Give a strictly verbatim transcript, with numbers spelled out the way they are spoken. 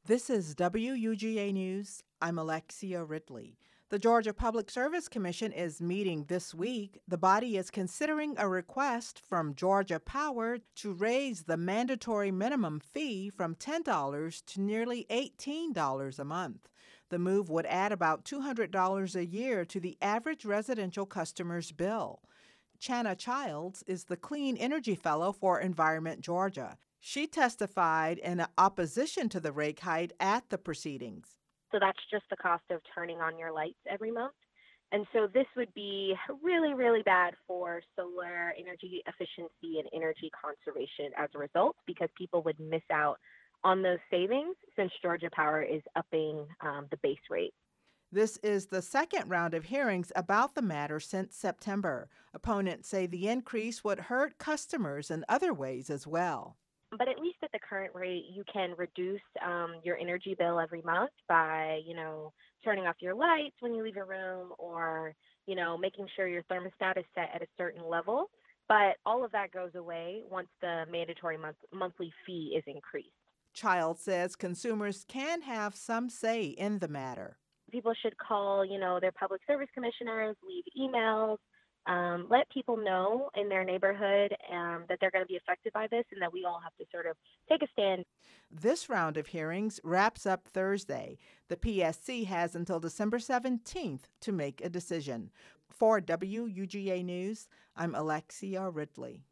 This is W U G A News. I'm Alexia Ridley. The Georgia Public Service Commission is meeting this week. The body is considering a request from Georgia Power to raise the mandatory minimum fee from ten dollars to nearly eighteen dollars a month. The move would add about two hundred dollars a year to the average residential customer's bill. Chana Childs is the Clean Energy Fellow for Environment Georgia. She testified in opposition to the rate hike at the proceedings. So that's just the cost of turning on your lights every month. And so this would be really, really bad for solar energy efficiency and energy conservation as a result, because people would miss out on those savings since Georgia Power is upping um, the base rate. This is the second round of hearings about the matter since September. Opponents say the increase would hurt customers in other ways as well. But at least at the current rate, you can reduce um, your energy bill every month by, you know, turning off your lights when you leave your room, or, you know, making sure your thermostat is set at a certain level. But all of that goes away once the mandatory month- monthly fee is increased. Child says consumers can have some say in the matter. People should call, you know, their public service commissioners, leave emails, um, let people know in their neighborhood um, that they're going to be affected by this, and that we all have to sort of take a stand. This round of hearings wraps up Thursday. The P S C has until December seventeenth to make a decision. For W U G A News, I'm Alexia Ridley.